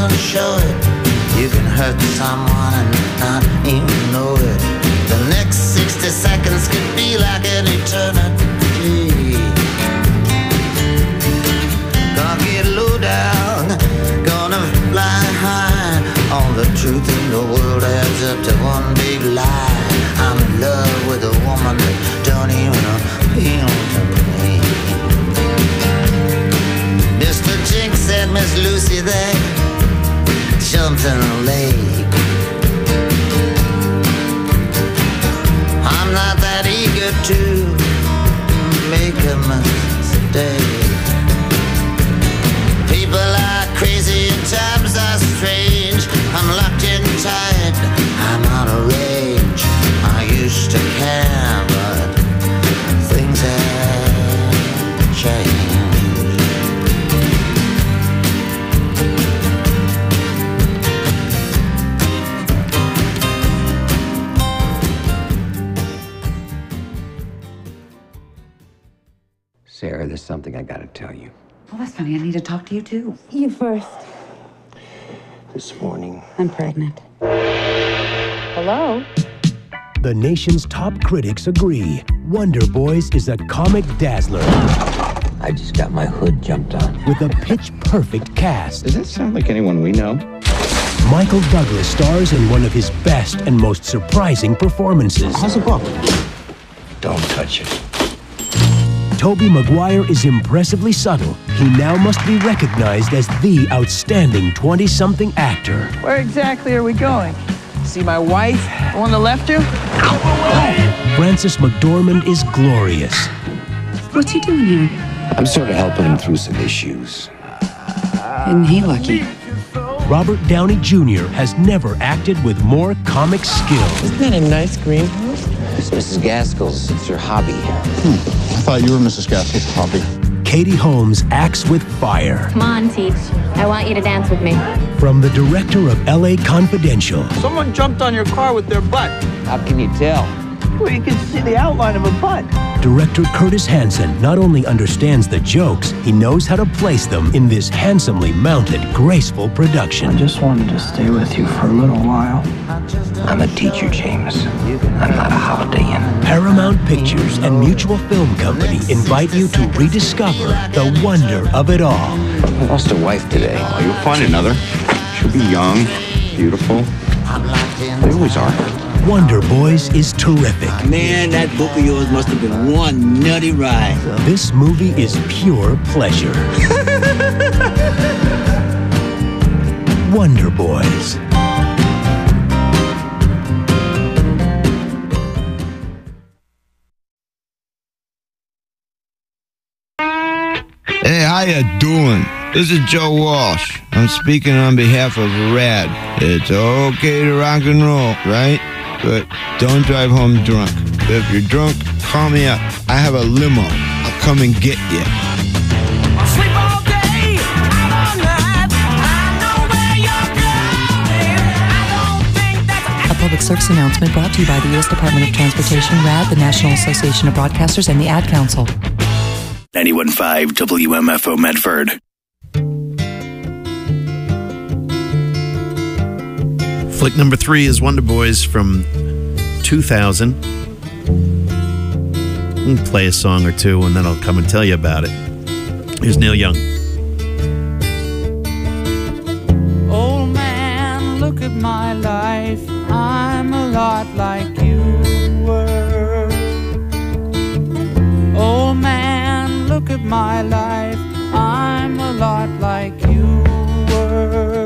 don't show it. You can hurt someone and not even know it. The next 60 seconds could be like an eternity. Gonna get low down, gonna fly high. All the truth in the world adds up to one big lie. I'm in love with a woman that don't even appeal to me. Mr. Jinx and Miss Lucy, they jumped in the lake. I'm not that eager to make a mistake. People are crazy and times are strange. I'm locked in tight, I'm out of range. I used to care, but things have changed. Sarah, there's something I gotta tell you. Well, that's funny. I need to talk to you, too. You first. This morning... I'm pregnant. Hello? The nation's top critics agree. Wonder Boys is a comic dazzler I just got my hood jumped on. with a pitch-perfect cast. Does that sound like anyone we know? Michael Douglas stars in one of his best and most surprising performances. How's the book? Don't touch it. Tobey Maguire is impressively subtle. He now must be recognized as the outstanding 20-something actor. Where exactly are we going? See my wife? The one that left you? Frances McDormand is glorious. What's he doing here? I'm sort of helping him through some issues. Isn't he lucky? Robert Downey Jr. has never acted with more comic skill. Isn't that a nice greenhouse? It's Mrs. Gaskell's. It's her hobby. I thought you were Mrs. Gaskell's hobby. Katie Holmes acts with fire. Come on, Teach. I want you to dance with me. From the director of L.A. Confidential, Someone jumped on your car with their butt. How can you tell? Well, you can see the outline of a butt. director Curtis Hanson not only understands the jokes, he knows how to place them in this handsomely mounted, graceful production. I just wanted to stay with you for a little while. I'm a teacher, James. I'm not a Holiday Inn. Paramount Pictures and Mutual Film Company invite you to rediscover the wonder of it all. I lost a wife today. Oh, you'll find another. She'll be young, beautiful. They always are. Wonder Boys is terrific. Man, that book of yours must have been one nutty ride. This movie is pure pleasure. Wonder Boys. Hey, how you doing? This is Joe Walsh. I'm speaking on behalf of RAD. It's okay to rock and roll, right? But don't drive home drunk. If you're drunk, call me up. I have a limo. I'll come and get you. Sleep all day, out all night. I know where you're going. I don't think that's A public service announcement brought to you by the U.S. Department of Transportation, RAD, the National Association of Broadcasters, and the Ad Council. 91.5 WMFO Medford. Flick number 3 is Wonder Boys from 2000. I'll play a song or two and then I'll come and tell you about it. Here's Neil Young. Old man, look at my life. I'm a lot like you were. Old man, look at my life. I'm a lot like you were.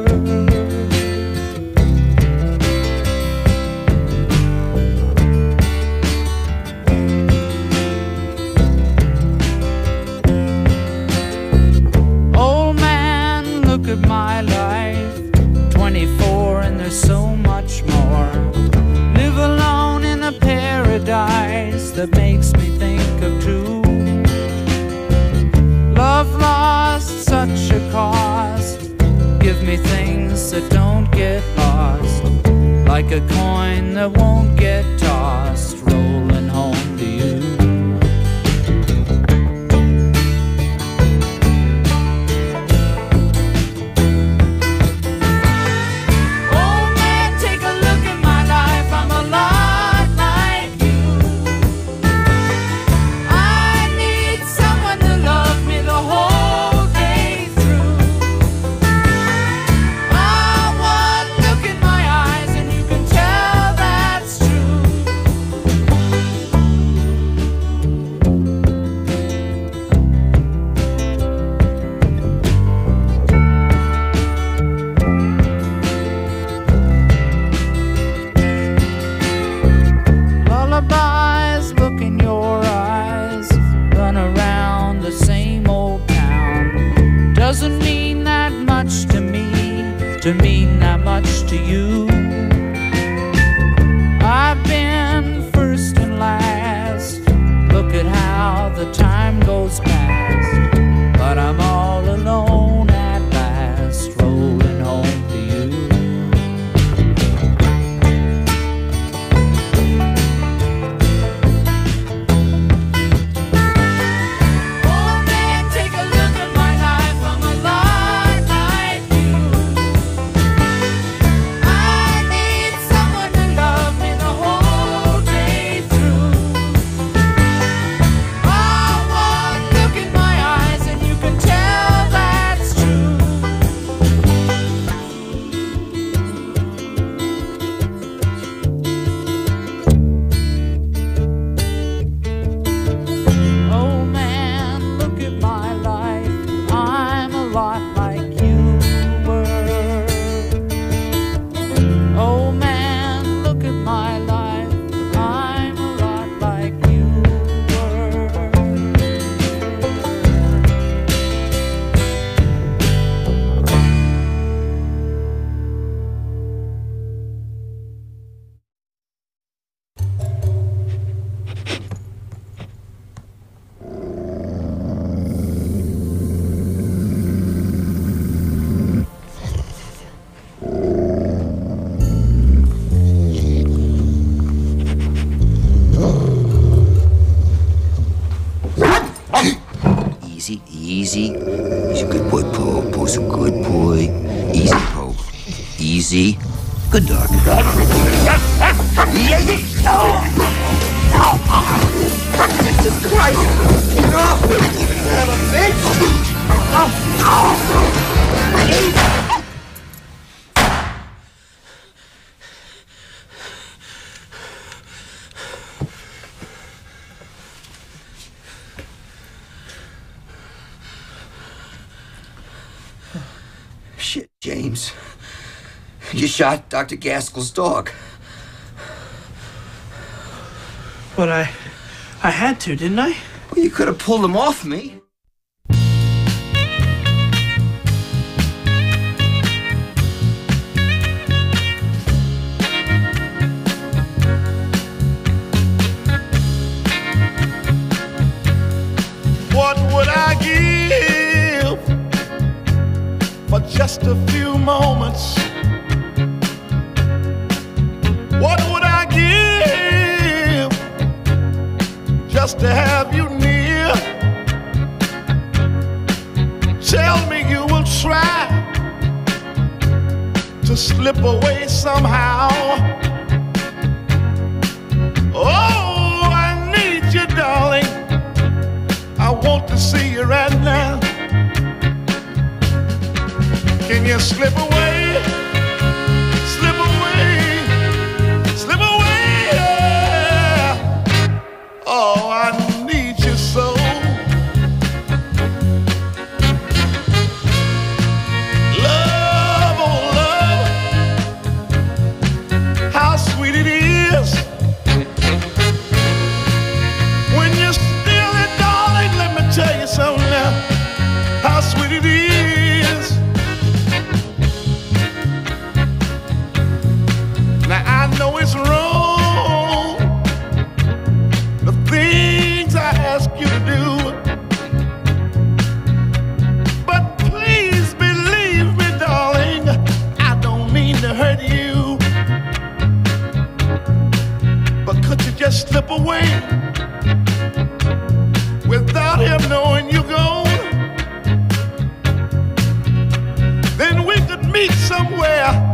Old man, look at my life. 24 and there's so much more. Live alone in a paradise that makes me think of two. Love lost, such a cost. Give me things that don't get lost, like a coin that won't get tossed, rolling home to you. much to me to mean that much to you. I've been first and last. Look at how the time goes past. But I'm all alone at last, rolling home to you. Oh man, take a look at my life. I'm a lot like you. I need someone to love me the whole day through. Oh, one look in my eyes and you can tell that's true. Oh man, look at my life. I'm a lot like you were. Oh man, look at my life. I'm a lot like you were. Easy, easy. He's a good boy, Poe. Poe's a good boy. Easy, Poe. Easy. Good dog. Jesus Christ! Get off me! Son of a bitch! Shit, James. You shot Dr. Gaskell's dog. But I had to, didn't I? Well, you could have pulled him off me. What would I give for just a few moments? What would I give just to have you near? Tell me you will try to slip away somehow. Oh, I need you, darling. I want to see you right now. Can you slip away? Slip away. Slip away. Yeah. Oh, I need you so. Love, oh love. How sweet it is when you're still in, darling. Let me tell you something now. How sweet it is. Now I know it's wrong, the things I ask you to do, but please believe me, darling, I don't mean to hurt you. But could you just slip away without him knowing you're gone? Then we could meet somewhere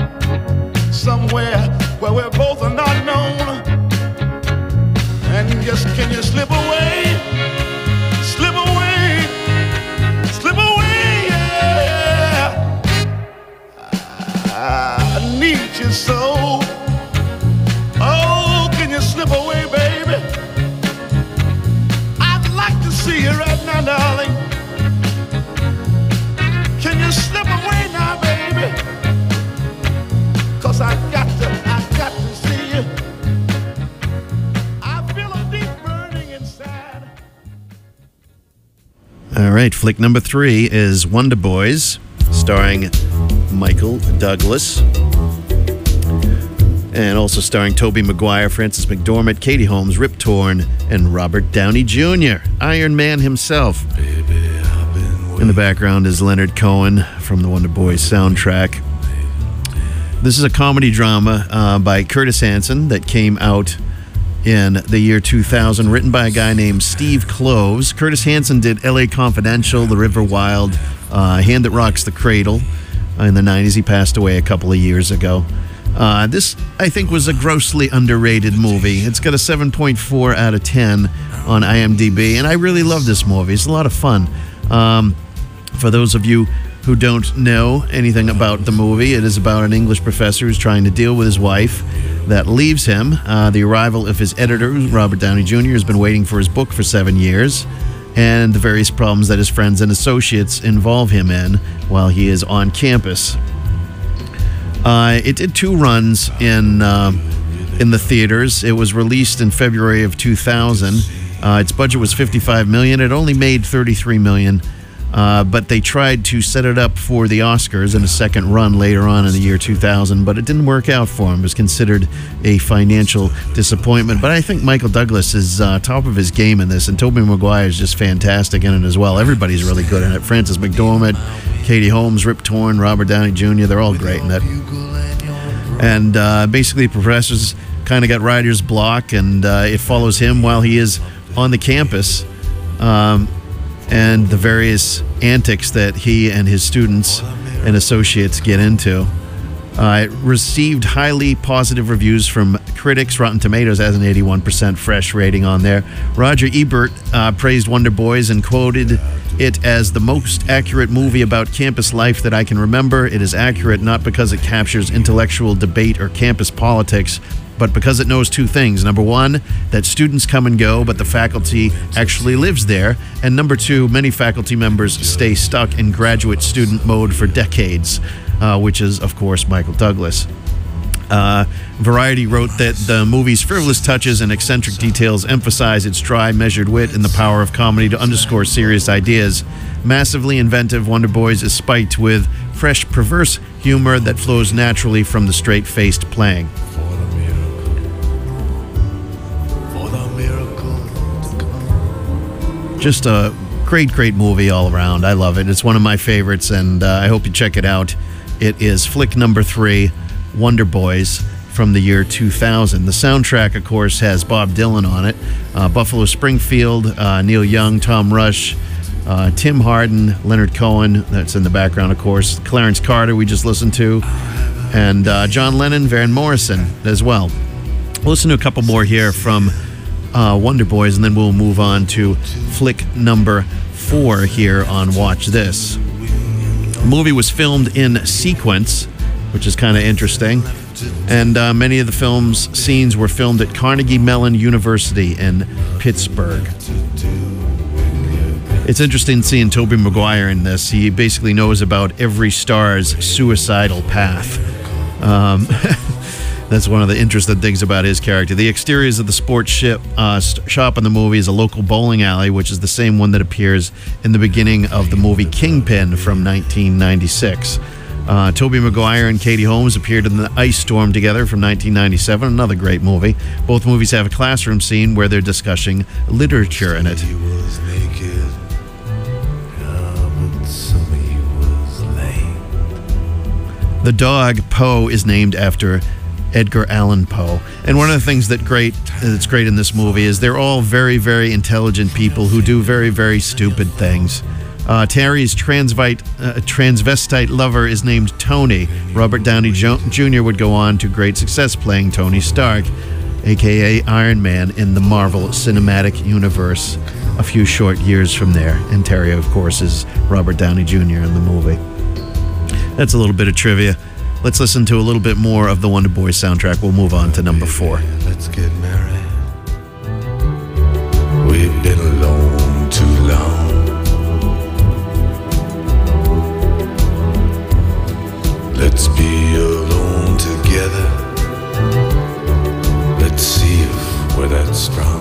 where we're both are not known. And just can you slip away? Slip away. Slip away, yeah. I need you so. Oh, can you slip away, baby? I'd like to see you right now, darling. Can you slip away now, baby? 'Cause I got to see you. I feel a deep burning inside. All right, flick number 3 is Wonder Boys starring Michael Douglas. And also starring Tobey Maguire, Frances McDormand, Katie Holmes, Rip Torn, and Robert Downey Jr., Iron Man himself. In the background is Leonard Cohen from the Wonder Boys soundtrack. This is a comedy drama by Curtis Hanson that came out in the year 2000, written by a guy named Steve Kloves. Curtis Hanson did L.A. Confidential, The River Wild, Hand That Rocks the Cradle in the 90s. He passed away a couple of years ago. This, I think, was a grossly underrated movie. It's got a 7.4 out of 10 on IMDb, and I really love this movie. It's a lot of fun. For those of you who don't know anything about the movie, it is about an English professor who's trying to deal with his wife that leaves him. The arrival of his editor, Robert Downey Jr., has been waiting for his book for 7 years, and the various problems that his friends and associates involve him in while he is on campus. It did 2 runs in the theaters. It was released in February of 2000. Its budget was $55 million. It only made $33 million. But they tried to set it up for the Oscars in a second run later on in the year 2000, but it didn't work out for him. It was considered a financial disappointment. But I think Michael Douglas is top of his game in this, and Tobey Maguire is just fantastic in it as well. Everybody's really good in it. Frances McDormand, Katie Holmes, Rip Torn, Robert Downey Jr., they're all great in it. And basically, professors kind of got writer's block, and it follows him while he is on the campus. And the various antics that he and his students and associates get into. It received highly positive reviews from critics. Rotten Tomatoes has an 81% fresh rating on there. Roger Ebert praised Wonder Boys and quoted it as the most accurate movie about campus life that I can remember. It is accurate not because it captures intellectual debate or campus politics, but because it knows 2 things. Number 1, that students come and go, but the faculty actually lives there. And number 2, many faculty members stay stuck in graduate student mode for decades, which is, of course, Michael Douglas. Variety wrote that the movie's frivolous touches and eccentric details emphasize its dry, measured wit and the power of comedy to underscore serious ideas. Massively inventive, Wonder Boys is spiked with fresh, perverse humor that flows naturally from the straight-faced playing. Just a great, great movie all around. I love it. It's one of my favorites, and I hope you check it out. It is flick number 3, Wonder Boys, from the year 2000. The soundtrack, of course, has Bob Dylan on it, Buffalo Springfield, Neil Young, Tom Rush, Tim Hardin, Leonard Cohen, that's in the background, of course, Clarence Carter, we just listened to, and John Lennon, Van Morrison as well. We'll listen to a couple more here from Wonder Boys, and then we'll move on to flick number 4 here on Watch This. The movie was filmed in sequence, which is kind of interesting, and many of the film's scenes were filmed at Carnegie Mellon University in Pittsburgh. It's interesting seeing Tobey Maguire in this. He basically knows about every star's suicidal path. That's one of the interesting things about his character. The exteriors of the sports shop in the movie is a local bowling alley, which is the same one that appears in the beginning of the movie Kingpin from 1996. Tobey Maguire and Katie Holmes appeared in The Ice Storm together from 1997, another great movie. Both movies have a classroom scene where they're discussing literature in it. The dog, Poe, is named after Edgar Allan Poe. And one of the things that's great in this movie is they're all very, very intelligent people who do very, very stupid things. Terry's transvestite lover is named Tony. Robert Downey Jr. would go on to great success playing Tony Stark, a.k.a. Iron Man, in the Marvel Cinematic Universe a few short years from there. And Terry, of course, is Robert Downey Jr. in the movie. That's a little bit of trivia. Let's listen to a little bit more of the Wonder Boys soundtrack. We'll move on to number 4. Let's get married. We've been alone too long. Let's be alone together. Let's see if we're that strong.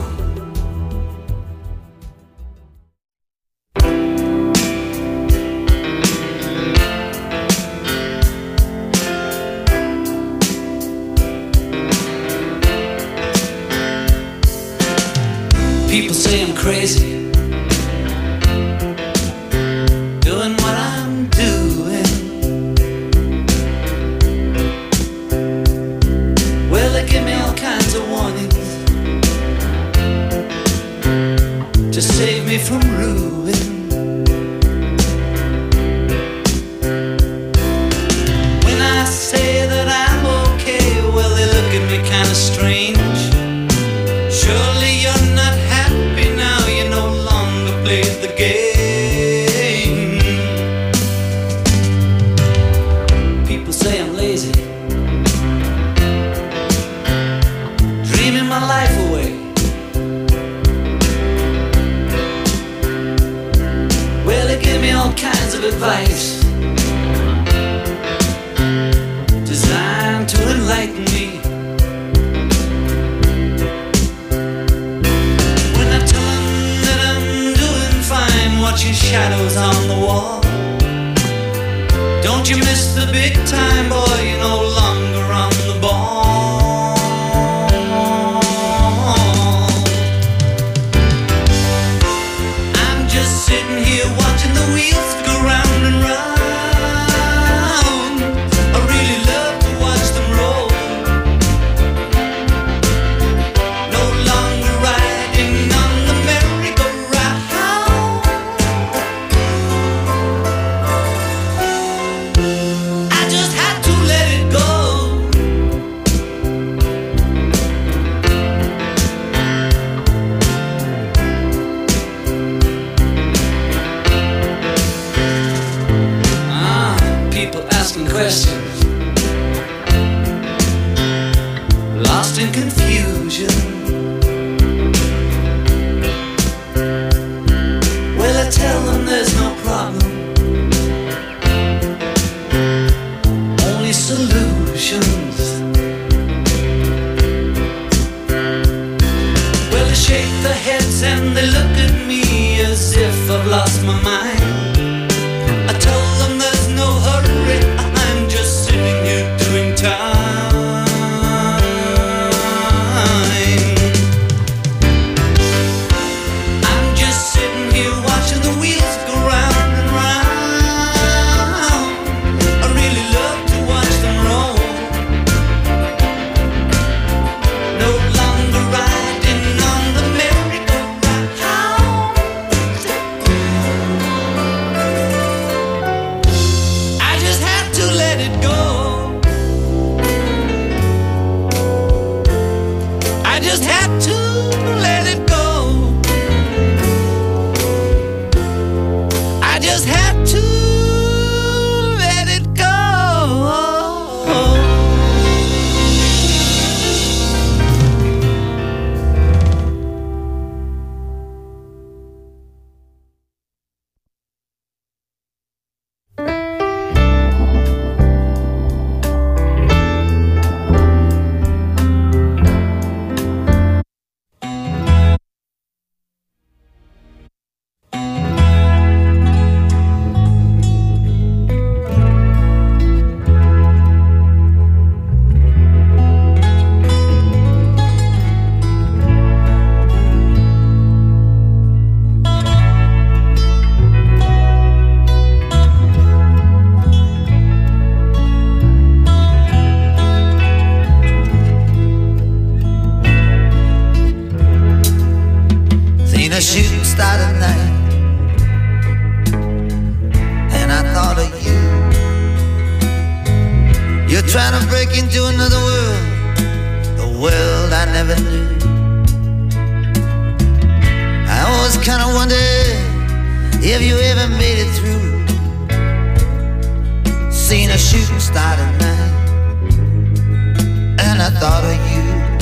say I'm crazy, doing what I'm doing. Well, they give me all kinds of warnings to save me from ruin. When I say that I'm okay, well, they look at me kind of strange. Surely you're not happy now, you no longer played the game. People say I'm lazy, dreaming my life away. Well, they give me all kinds of advice designed to enlighten me. When I tell them that I'm doing fine, watching shadows on the wall. Don't you miss the big time, boy, you're no longer on the ball. I'm just sitting here watching the wheels go round and round. I really love to watch them roll. No longer riding on the merry-go-round. I just had to let it go. People asking questions, lost in confusion. Well, I tell them there's no problem, only solutions. Well, they shake their heads and they look at me as if I've lost my mind. I tell them there's no hurry, I'm just sitting here doing time. I'm just sitting here watching the wheels go round and round. I really love to watch them roll. No longer riding on the merry-go-round. I just had to let it go. I just had to let it go. I just had to let it go. Seen a shooting star tonight, and I thought of you. You're trying to break into another world, the world I never knew. I always kind of wondered if you ever made it through. Seen a shooting star tonight, and I thought of you.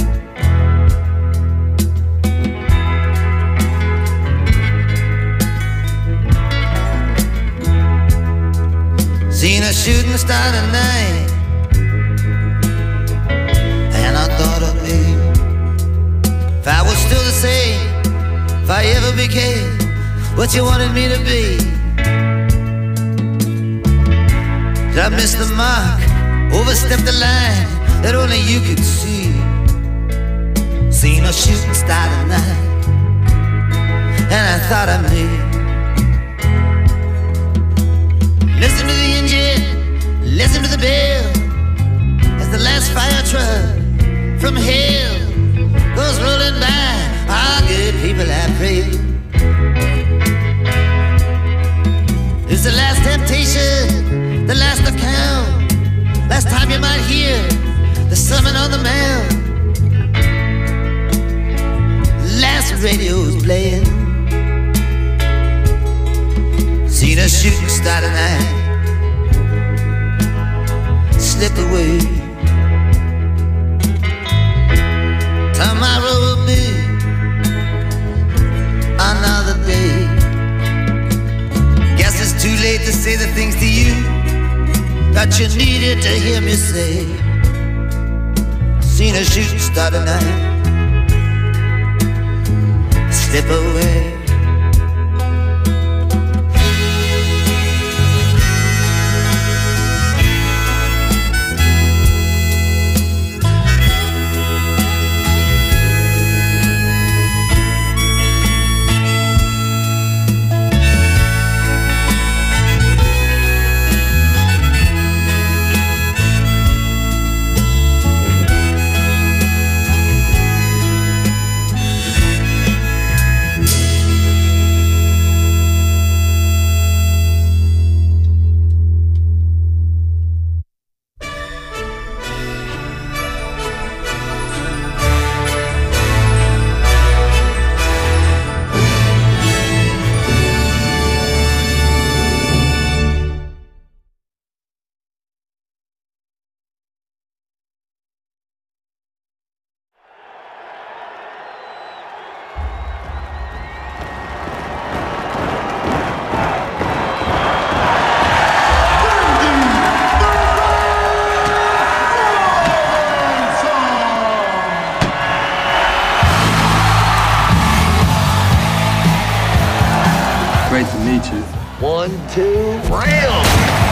Seen a shooting star tonight, and I thought of me. If I was still the same, if I ever became what you wanted me to be. Did I miss the mark, overstep the line that only you could see? Seen a shooting star tonight, and I thought of me. Listen to the engine, listen to the bell, as the last fire truck from hell goes rolling by. Our good people, I pray. It's the last temptation, the last account, last time you might hear the sermon on the mount. Last radio's playing. Seen a shooting star tonight slip away. Tomorrow will be another day. Guess it's too late to say the things to you that you needed to hear me say. Seen a shooting star tonight slip away. Great to meet you. 1, 2, round!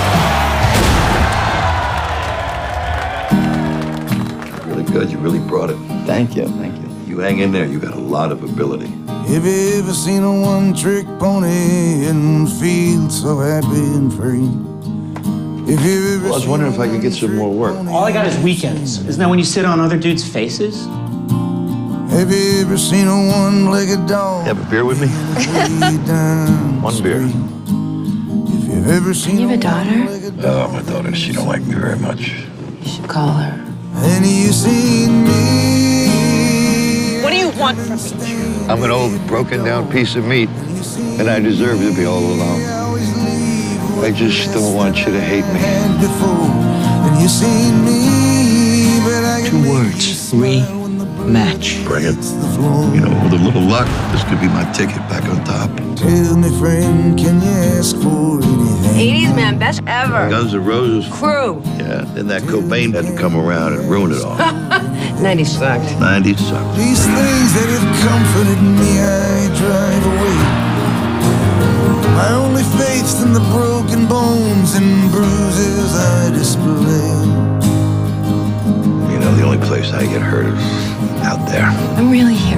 Really good. You really brought it. Thank you. Thank you. You hang in there. You got a lot of ability. Have you ever seen a one-trick pony and feel so happy and free? Well, I was wondering if I could get some more work. All I got is weekends. Isn't that when you sit on other dudes' faces? Have you ever seen a one-legged dog? Have a beer with me? One beer. If you've ever seen You have a daughter? Oh, my daughter, she don't like me very much. You should call her. And you seen me. What do you want from me? I'm an old, broken-down piece of meat, and I deserve to be all alone. I just don't want you to hate me. And you seen me, but I 2 words. Rematch. Bring it. You know, with a little luck, this could be my ticket back on top. Tell me, friend, can you ask for anything? 80s man, best ever. Guns N' Roses. Crew. Yeah, then that Cobain had to come around and ruin it all. 90s sucked. 90s sucked. These things that have comforted me, I drive away. My only faith's in the broken bones and bruises I display. You know, the only place I get hurt is out there. I'm really here.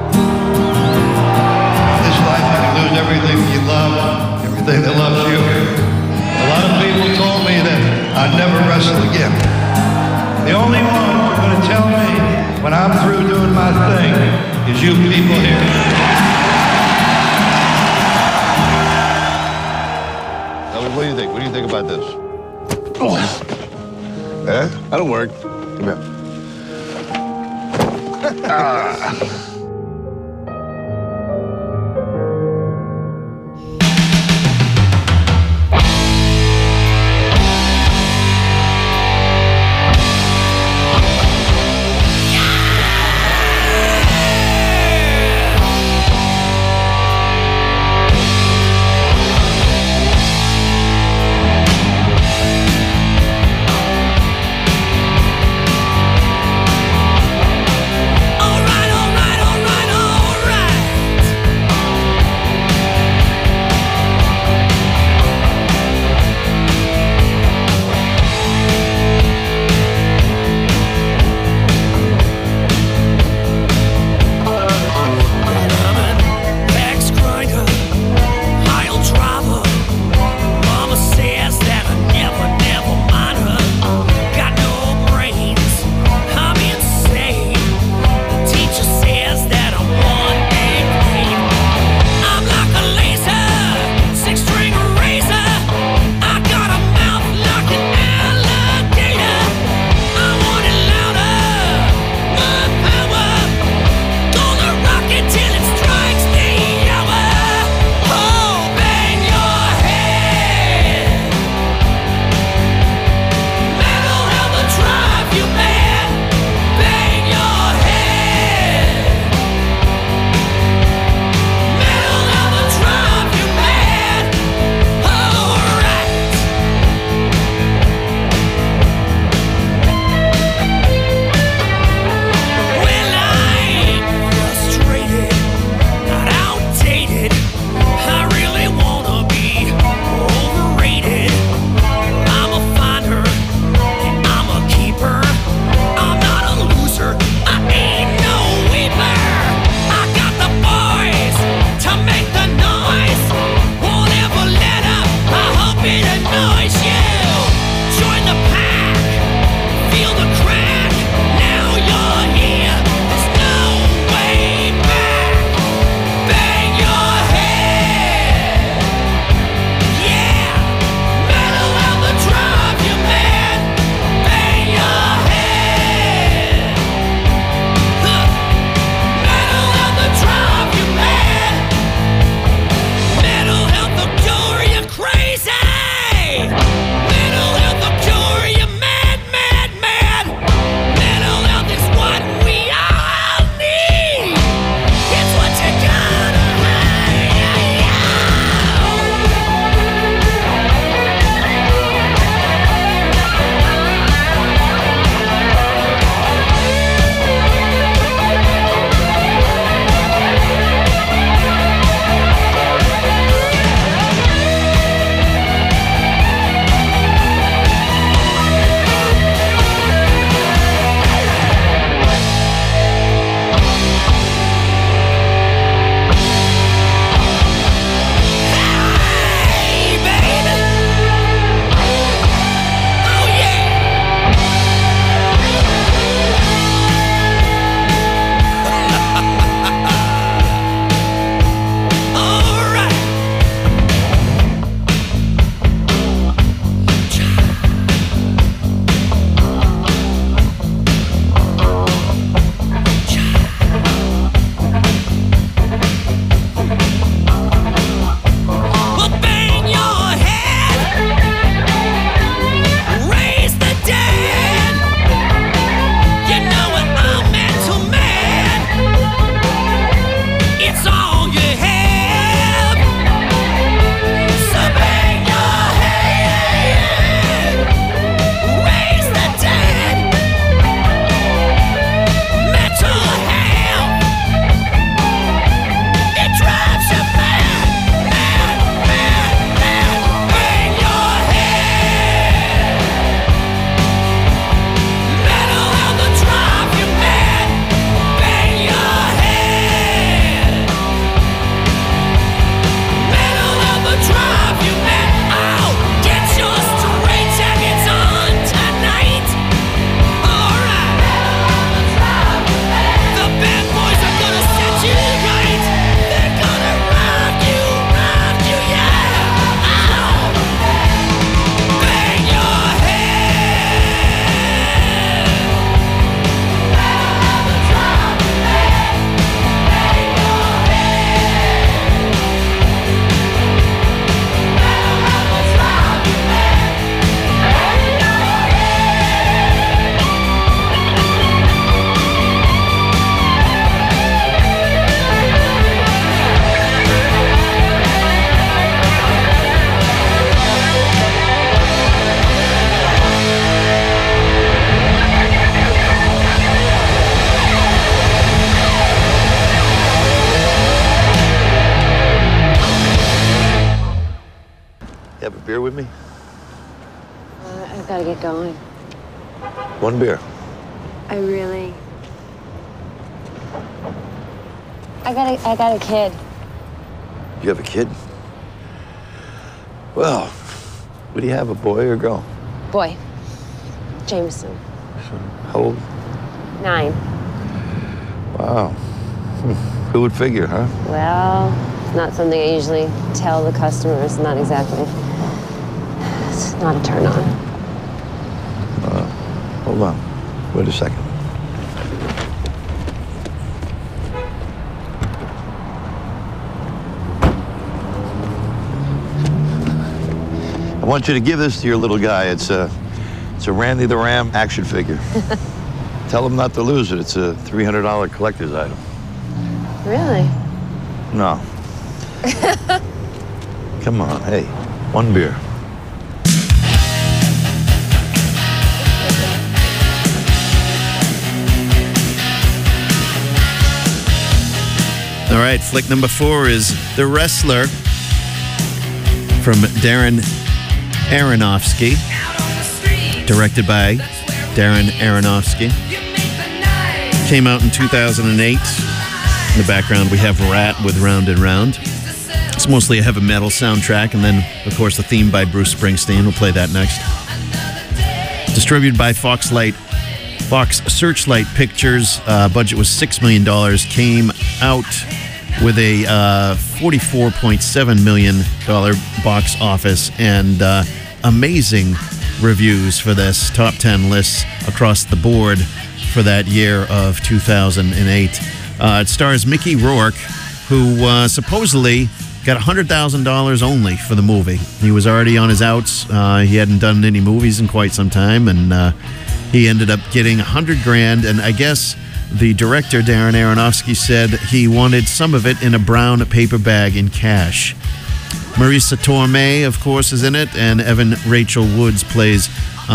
This life, you can lose everything you love, everything that loves you. A lot of people told me that I'd never wrestle again. The only one who's going to tell me when I'm through doing my thing is you people here. What do you think? What do you think about this? Oh. Eh? That'll work. Come here. Ah. Alright, alright, alright. with me? I've got to get going. One beer. I got a kid. You have a kid? Well, what do you have, a boy or a girl? Boy. Jameson. How old? 9. Wow. Who would figure, huh? Well, it's not something I usually tell the customers. Not exactly. It's not a turn on. Hold on. Wait a second. I want you to give this to your little guy. It's a Randy the Ram action figure. Tell him not to lose it. It's a $300 collector's item. Really? No. Come on, hey, one beer. All right, flick number 4 is The Wrestler from Darren Aronofsky, directed by Darren Aronofsky. Came out in 2008. In the background, we have Rat with Round and Round. It's mostly a heavy metal soundtrack, and then, of course, the theme by Bruce Springsteen. We'll play that next. Distributed by Fox Searchlight Pictures. Budget was $6 million. Came out with a $44.7 million box office, and amazing reviews for this. Top 10 lists across the board for that year of 2008. It stars Mickey Rourke, who supposedly got $100,000 only for the movie. He was already on his outs. He hadn't done any movies in quite some time, and he ended up getting $100,000. And I guess the director, Darren Aronofsky, said he wanted some of it in a brown paper bag in cash. Marisa Tomei, of course, is in it, and Evan Rachel Woods plays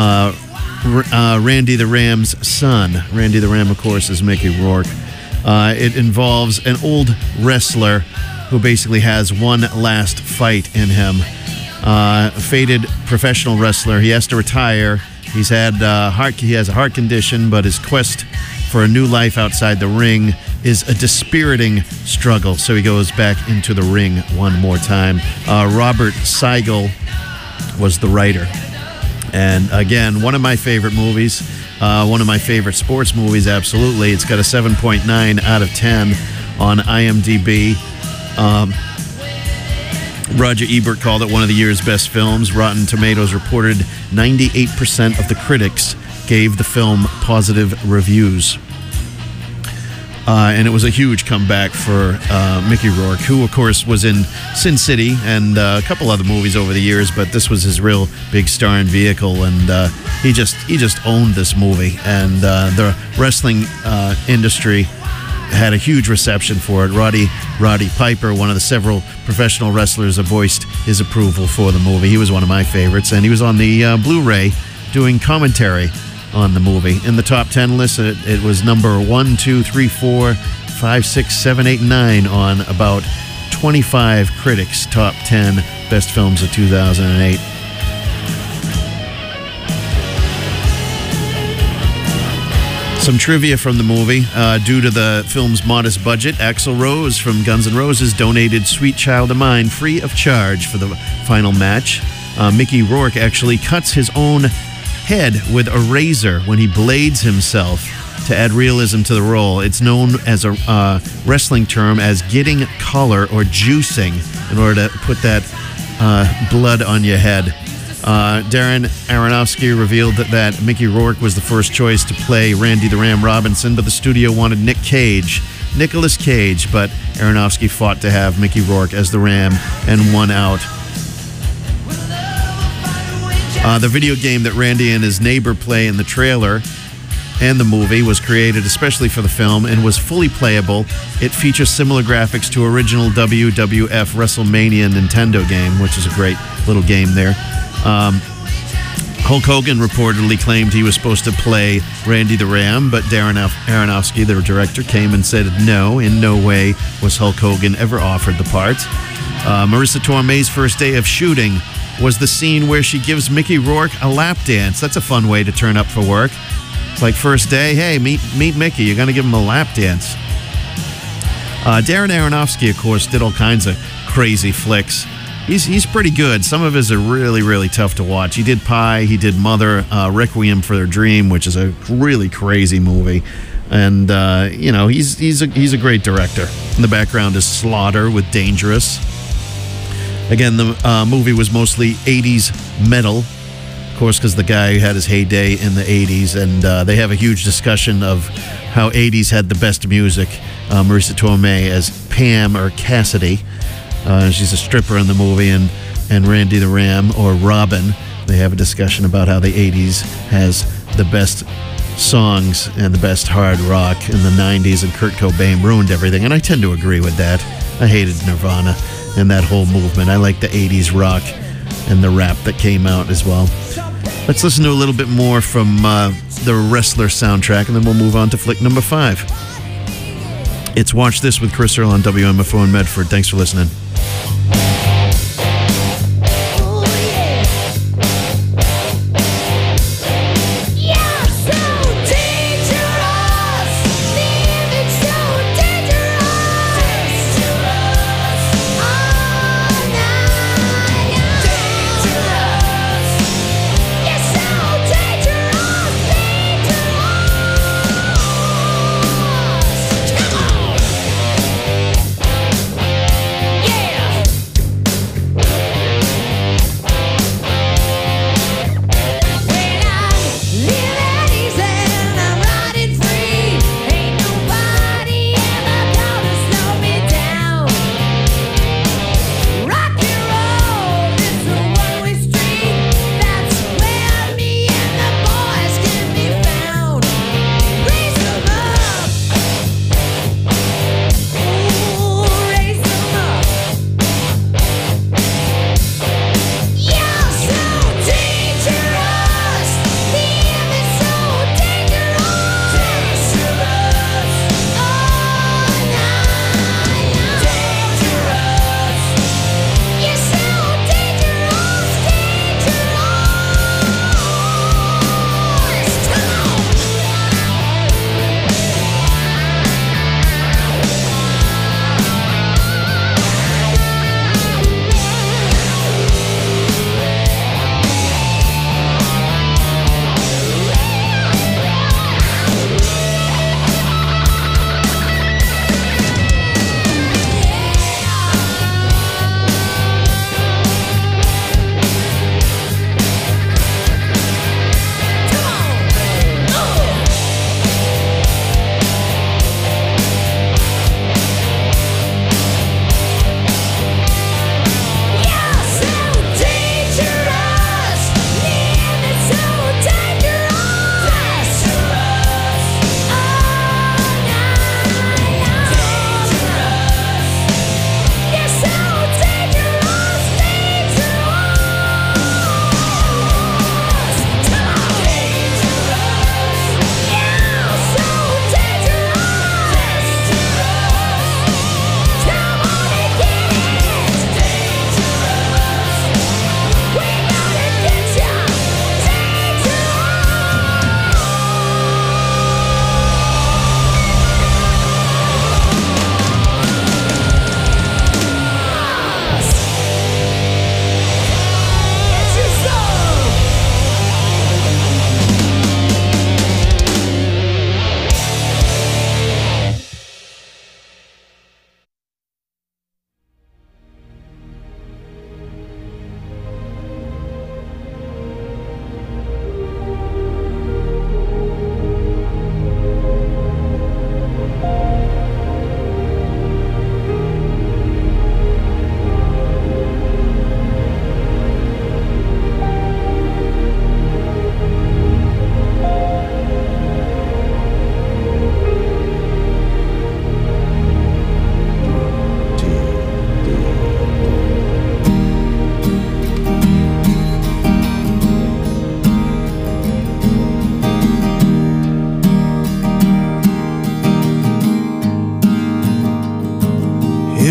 Randy the Ram's son. Randy the Ram, of course, is Mickey Rourke. It involves an old wrestler who basically has one last fight in him. A faded professional wrestler. He has to retire. He has a heart condition, but his quest for a new life outside the ring is a dispiriting struggle. So he goes back into the ring one more time. Robert Seigel was the writer. And again, one of my favorite movies, one of my favorite sports movies, absolutely. It's got a 7.9 out of 10 on IMDb. Roger Ebert called it one of the year's best films. Rotten Tomatoes reported 98% of the critics gave the film positive reviews. And it was a huge comeback for Mickey Rourke, who, of course, was in Sin City and a couple other movies over the years, but this was his real big starring vehicle, and he just owned this movie. And the wrestling industry had a huge reception for it. Roddy Piper, one of the several professional wrestlers, voiced his approval for the movie. He was one of my favorites, and he was on the Blu-ray doing commentary on the movie. In the top 10 list, it was number 1, 2, 3, 4, 5, 6, 7, 8, 9 on about 25 critics' top 10 best films of 2008. Some trivia from the movie. Due to the film's modest budget, Axl Rose from Guns N' Roses donated Sweet Child of Mine free of charge for the final match. Mickey Rourke actually cuts his own head with a razor when he blades himself to add realism to the role. It's known as a wrestling term as getting color or juicing in order to put that blood on your head. Darren Aronofsky revealed that Mickey Rourke was the first choice to play Randy the Ram Robinson, but the studio wanted Nicolas Cage, but Aronofsky fought to have Mickey Rourke as the Ram and won out. The video game that Randy and his neighbor play in the trailer and the movie was created especially for the film and was fully playable. It features similar graphics to original WWF WrestleMania Nintendo game, which is a great little game there. Hulk Hogan reportedly claimed he was supposed to play Randy the Ram, but Darren Aronofsky, the director, came and said no, in no way was Hulk Hogan ever offered the part. Marisa Tomei's first day of shooting was the scene where she gives Mickey Rourke a lap dance. That's a fun way to turn up for work. It's like first day, hey, meet Mickey. You're going to give him a lap dance. Darren Aronofsky, of course, did all kinds of crazy flicks. He's pretty good. Some of his are really, really tough to watch. He did Pi. He did Mother, Requiem for a Dream, which is a really crazy movie. And, he's a great director. In the background is Slaughter with Dangerous. Again, the movie was mostly 80s metal, of course, because the guy had his heyday in the 80s, and they have a huge discussion of how 80s had the best music. Marisa Tomei as Pam, or Cassidy. She's a stripper in the movie, and Randy the Ram, or Robin. They have a discussion about how the 80s has the best songs and the best hard rock in the 90s, and Kurt Cobain ruined everything, and I tend to agree with that. I hated Nirvana and that whole movement. I like the 80s rock and the rap that came out as well. Let's listen to a little bit more from the Wrestler soundtrack, and then we'll move on to flick number 5. It's Watch This with Chris Earl on WMFO in Medford. Thanks for listening. Yeah!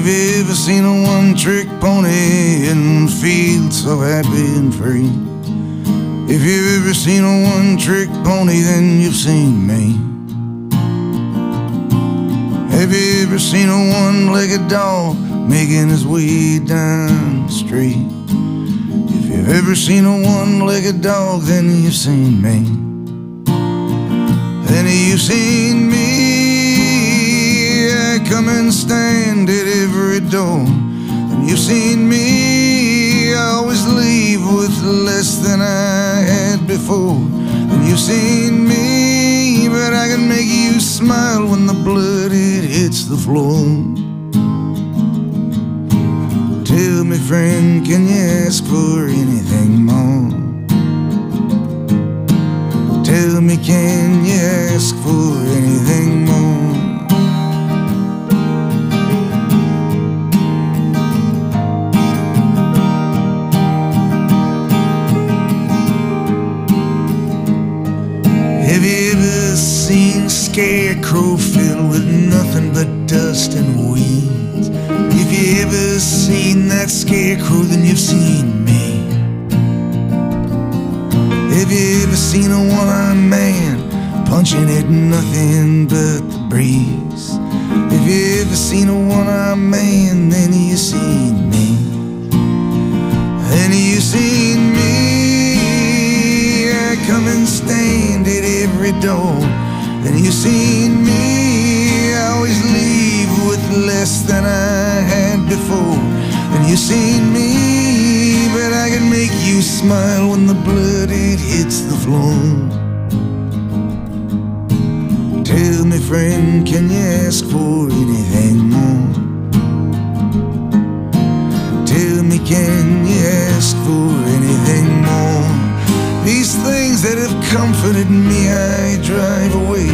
Have you ever seen a one-trick pony and feel so happy and free? If you've ever seen a one-trick pony, then you've seen me. Have you ever seen a one-legged dog making his way down the street? If you've ever seen a one-legged dog, then you've seen me. Then you've seen me. I come and stand at every door. Then you've seen me. I always leave with less than I had before. Then you've seen me, but I can make you smile when the blood it hits the floor. Tell me, friend, can you ask for anything more? Tell me, can you ask for anything more? Have you ever seen a scarecrow filled with nothing but dust and weeds? If you ever seen that scarecrow, then you've seen me. Have you ever seen a one-armed man punching at nothing but the breeze? Have you ever seen a one-armed man, then you've seen me. Then you've seen me. I come and stand at every door. Then you've seen me. I always leave with less than I had before. Then you've seen me, but I can make you smile when the blood it hits the floor. Tell me, friend, can you ask for anything more? Tell me, can you ask for anything more? These things that have comforted me, I drive away.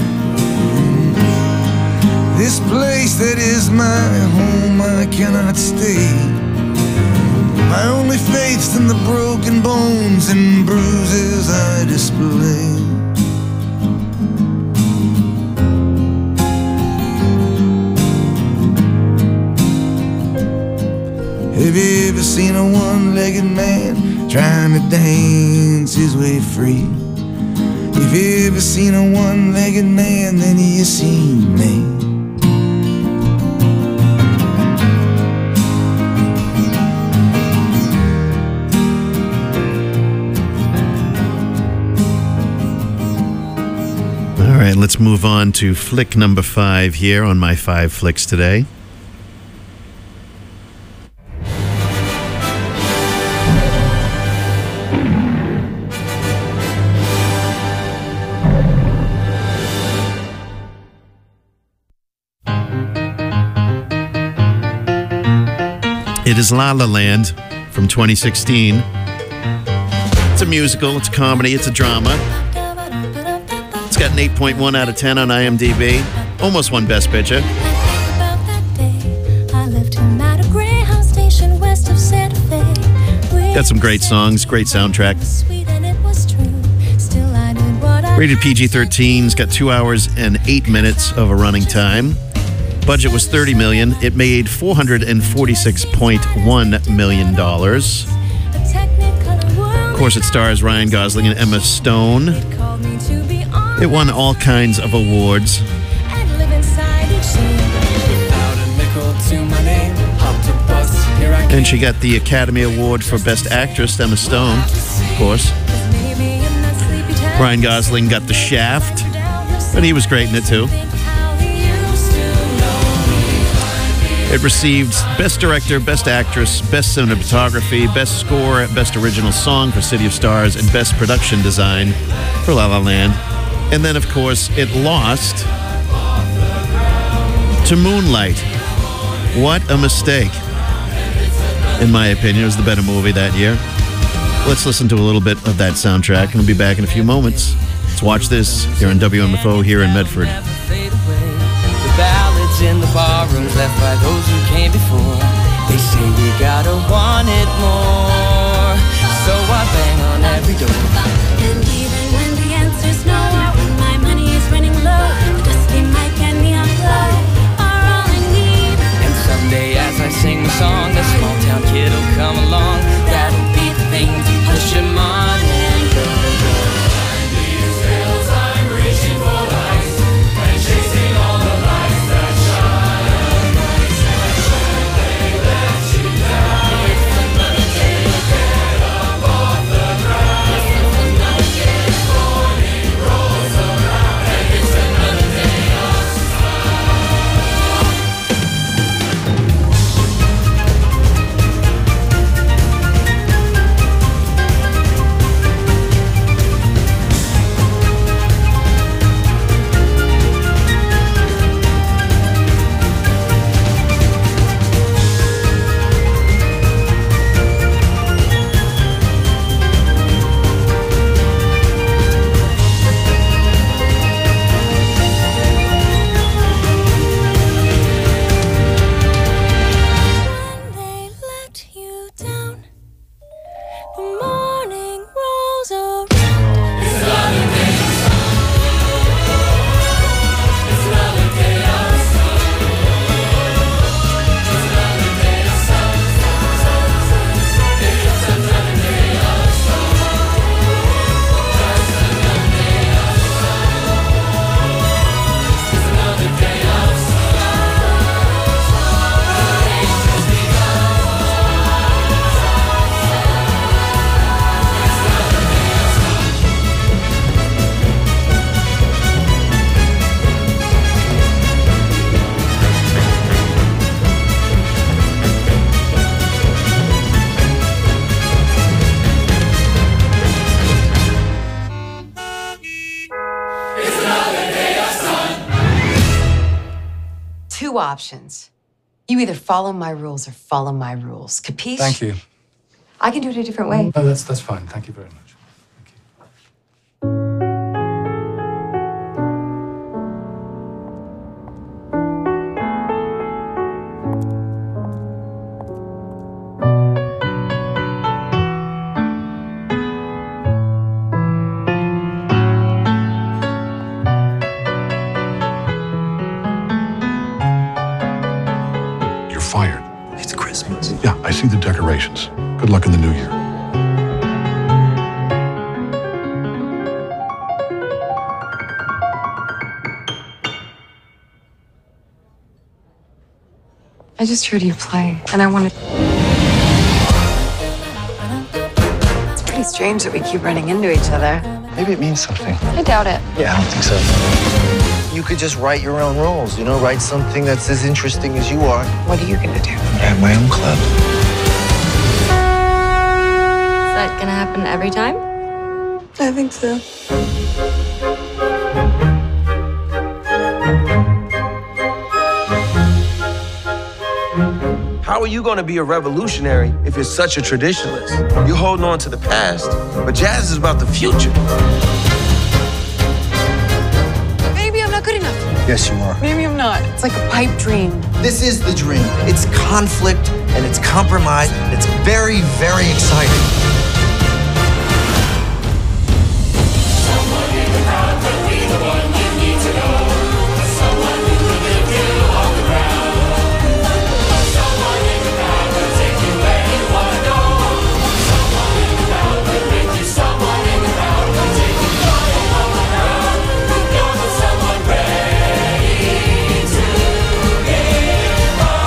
This place that is my home, I cannot stay. My only faith's in the broken bones and bruises I display. Have you ever seen a one-legged man trying to dance his way free? If you ever seen a one-legged man, then you've seen me. All right, let's move on to flick number 5 here on my 5 flicks today. It is La La Land from 2016. It's a musical, it's a comedy, it's a drama. It's got an 8.1 out of 10 on IMDb. Almost won Best Picture. Got some great songs, great soundtrack. Rated PG-13, it's got 2 hours and 8 minutes of a running time. Budget was $30 million. It made $446.1 million. Of course, it stars Ryan Gosling and Emma Stone. It won all kinds of awards. And she got the Academy Award for Best Actress, Emma Stone, of course. Ryan Gosling got The Shaft, but he was great in it too. It received Best Director, Best Actress, Best Cinematography, Best Score, Best Original Song for City of Stars, and Best Production Design for La La Land. And then, of course, it lost to Moonlight. What a mistake. In my opinion, it was the better movie that year. Let's listen to a little bit of that soundtrack, and we'll be back in a few moments. Let's watch this here on WMFO here in Medford. In the barrooms left by those who came before, they say we gotta want it more. So I bang on every door. And even when the answer's no, when my money is running low, the dusty mic and neon glow are all I need. And someday Two options. You either follow my rules or follow my rules. Capiche? Thank you. I can do it a different way. No, that's fine. Thank you very much. Fired. It's Christmas. Yeah, I see the decorations. Good luck in the new year. I just heard you play, and I wanted... It's pretty strange that we keep running into each other. Maybe it means something. I doubt it. Yeah, I don't think so. You could just write your own rules, write something that's as interesting as you are. What are you gonna do? I have my own club. Is that gonna happen every time? I think so. How are you going to be a revolutionary if you're such a traditionalist? You're holding on to the past, but jazz is about the future. Maybe I'm not good enough. Yes, you are. Maybe I'm not. It's like a pipe dream. This is the dream. It's conflict and it's compromise. And it's very, very exciting. Someone in the crowd could be the one you need to know. Someone who will lift you off the ground. Someone in the crowd will take you where you want to go. Someone in the crowd will bring you. Someone in the crowd will take you flying off the ground. You're the someone ready to give up.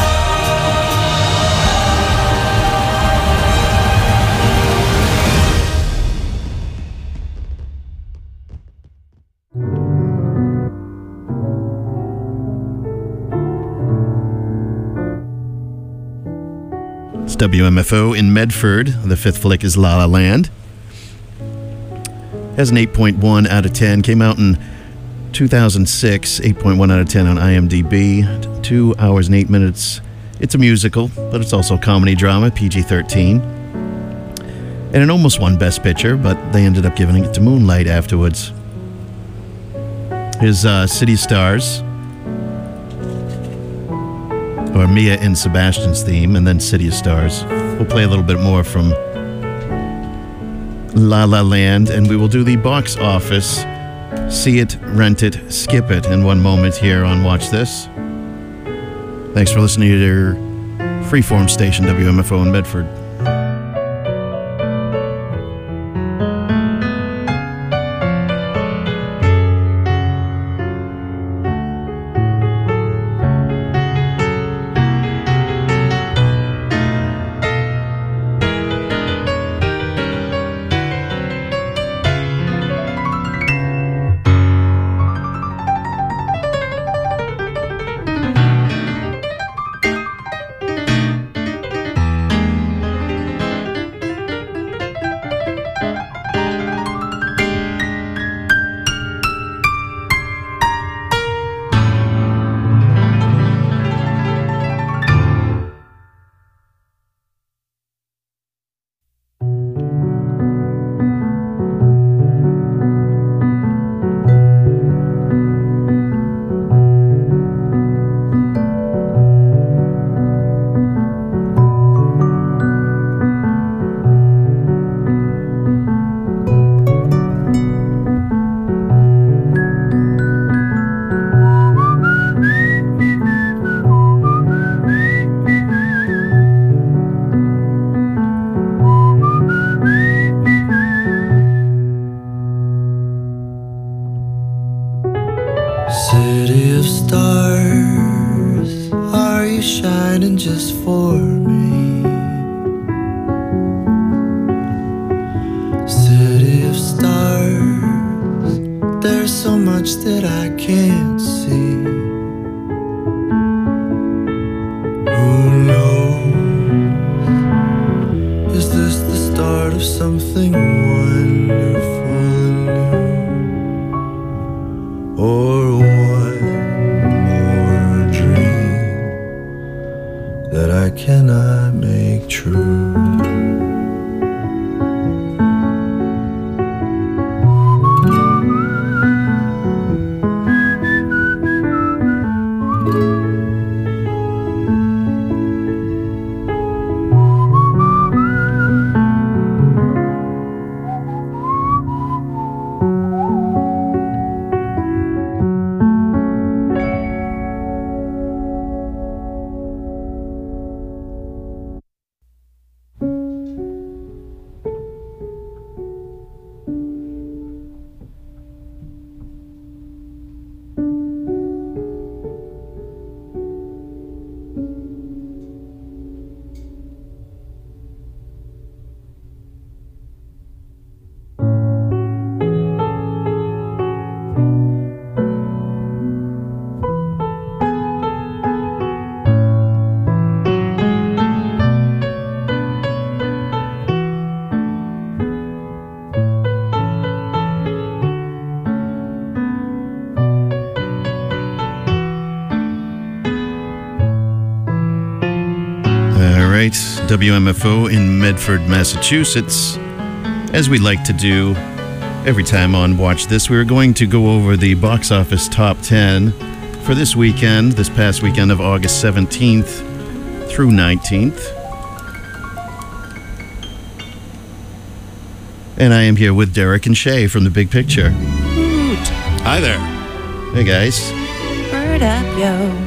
It's WMFO in Medford. The fifth flick is La La Land. Has an 8.1 out of 10. Came out in 2006. 8.1 out of 10 on IMDb. 2 hours and 8 minutes. It's a musical, but it's also a comedy drama, PG-13. And it almost won Best Picture, but they ended up giving it to Moonlight afterwards. Here's City Stars, or Mia and Sebastian's theme, and then City of Stars. We'll play a little bit more from La La Land, and we will do the box office. See it, rent it, skip it in one moment here on Watch This. Thanks for listening to your freeform station, WMFO in Medford. City of stars, are you shining just for me? City of stars, there's so much that I can't see. Who knows? Is this the start of something wonderful and new? or one more dream that I cannot make true. WMFO in Medford, Massachusetts. As we like to do every time on Watch This, we're going to go over the box office top 10 for this weekend, this past weekend of August 17th through 19th. And I am here with Derek and Shay from The Big Picture. Hi there. Hey, guys. Word up, yo.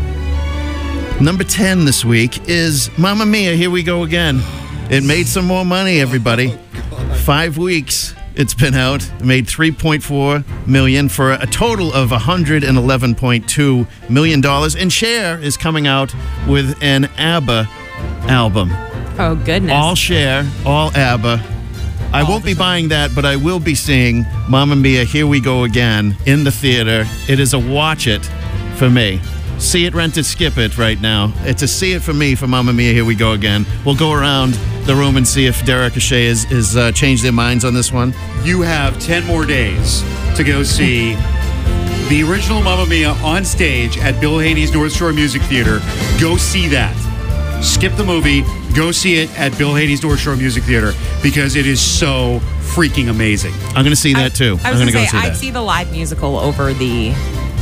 Number 10 this week is Mamma Mia, Here We Go Again. It made some more money, everybody. 5 weeks it's been out. It made $3.4 million for a total of $111.2 million. And Cher is coming out with an ABBA album. Oh, goodness. All Cher, all ABBA. I won't be buying that, but I will be seeing Mamma Mia, Here We Go Again in the theater. It is a watch it for me. See it, rent it, skip it right now. It's a see it for me for Mamma Mia, Here We Go Again. We'll go around the room and see if Derek or Shay is changed their minds on this one. You have 10 more days to go see the original Mamma Mia on stage at Bill Haney's North Shore Music Theater. Go see that. Skip the movie. Go see it at Bill Haney's North Shore Music Theater because it is so freaking amazing. I'm going to see that too. I was going to go go see that. I'd see the live musical over the...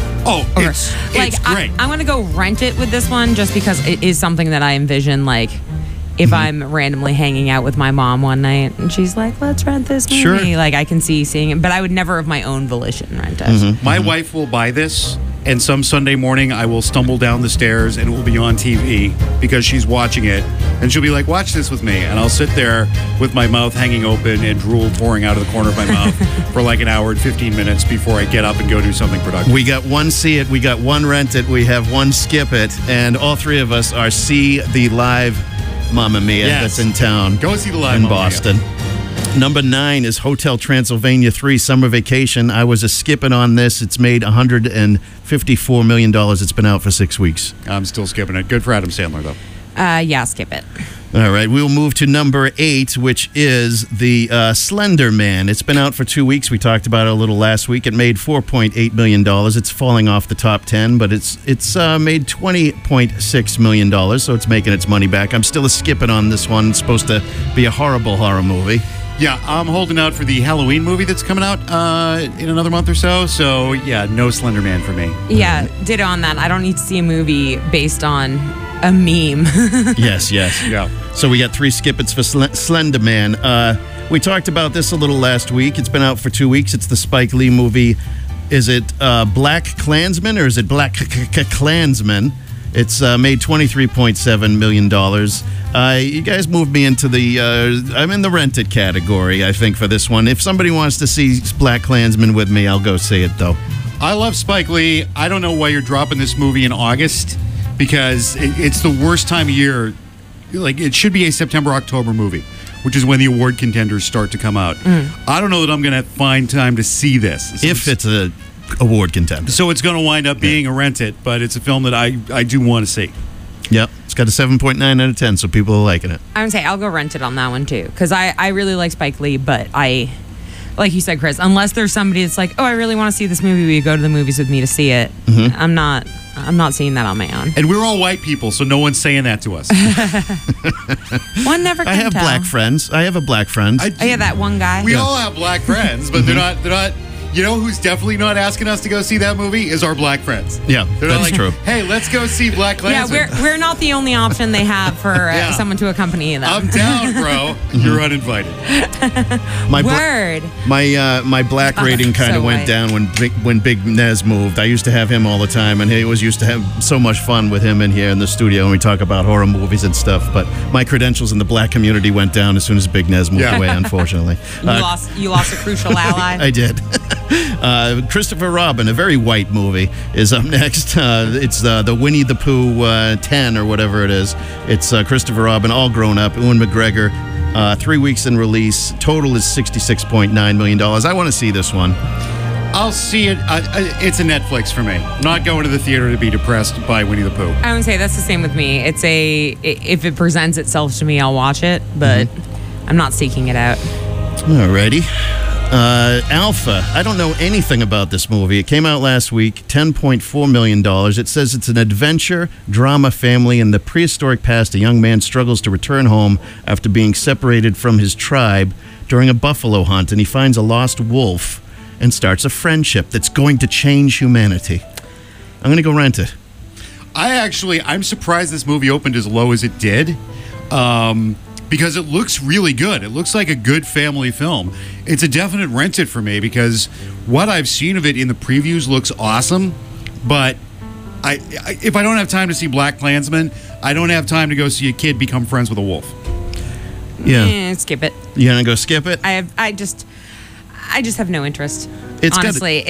it's great. I'm going to go rent it with this one just because it is something that I envision, like, if I'm randomly hanging out with my mom one night and she's like, let's rent this movie. Sure. Like, I can see seeing it, but I would never of my own volition rent it. My wife will buy this, and some Sunday morning I will stumble down the stairs and it will be on TV because she's watching it. And she'll be like, watch this with me. And I'll sit there with my mouth hanging open and drool pouring out of the corner of my mouth for like an hour and 15 minutes before I get up and go do something productive. We got one see it, we got one rent it, we have one skip it, and all three of us are see the live Mamma Mia that's in town. Go see the live in Mamma Boston. Number 9 is Hotel Transylvania 3 Summer Vacation. I was a skipping on this. It's made $154 million. It's been out for 6 weeks. I'm still skipping it. Good for Adam Sandler, though. Yeah, skip it. All right, we'll move to number 8, which is the Slender Man. It's been out for 2 weeks. We talked about it a little last week. It made $4.8 million. It's falling off the top 10, but it's made $20.6 million, so it's making its money back. I'm still a skipping on this one. It's supposed to be a horrible horror movie. Yeah, I'm holding out for the Halloween movie that's coming out in another month or so. So, yeah, no Slender Man for me. Yeah, ditto on that. I don't need to see a movie based on a meme. Yes. Yeah. So we got 3 skip-its for Slender Man. We talked about this a little last week. It's been out for 2 weeks. It's the Spike Lee movie. Is it Black Klansman or is it Black Klansman? It's made $23.7 million. You guys moved me into the... I'm in the rented category, I think, for this one. If somebody wants to see Black Klansman with me, I'll go see it, though. I love Spike Lee. I don't know why you're dropping this movie in August because it's the worst time of year. Like, it should be a September-October movie, which is when the award contenders start to come out. I don't know that I'm going to find time to see this. So if it's a award contender. So it's going to wind up being a rent it, but it's a film that I do want to see. Yep. It's got a 7.9 out of 10, so people are liking it. I would say I'll go rent it on that one, too, because I really like Spike Lee, but I like you said, Chris, unless there's somebody that's like, oh, I really want to see this movie, will you go to the movies with me to see it? Mhm. I'm not seeing that on my own. And we're all white people, so no one's saying that to us. One never can I have tell. black friends. I have a black friend. Oh, yeah, that one guy. We all have black friends, but they're not. You know who's definitely not asking us to go see that movie is our black friends. Yeah, They're not that's like, true. hey, let's go see Black Yeah, Klansman. we're not the only option they have for someone to accompany them. I'm down, bro. You're uninvited. Word. My black rating kind of so went white. down when Big Nez moved. I used to have him all the time, and he was used to have so much fun with him in here in the studio, and we talk about horror movies and stuff. But my credentials in the black community went down as soon as Big Nez moved away, unfortunately. You lost a crucial ally. I did. Christopher Robin, a very white movie, is up next. It's the Winnie the Pooh 10 or whatever it is. It's Christopher Robin, all grown up. Ewan McGregor, 3 weeks in release. Total is $66.9 million. I want to see this one. I'll see it. It's a Netflix for me. I'm not going to the theater to be depressed by Winnie the Pooh. I would say that's the same with me. If it presents itself to me, I'll watch it, but I'm not seeking it out. Alrighty. Alpha. I don't know anything about this movie. It came out last week, $10.4 million. It says it's an adventure drama family in the prehistoric past. A young man struggles to return home after being separated from his tribe during a buffalo hunt, and he finds a lost wolf and starts a friendship that's going to change humanity. I'm going to go rent it. I'm surprised this movie opened as low as it did. Because it looks really good. It looks like a good family film. It's a definite rent it for me because what I've seen of it in the previews looks awesome. But if I don't have time to see Black Klansman, I don't have time to go see a kid become friends with a wolf. Yeah. Skip it. You gonna go skip it? I just have no interest. It's honestly,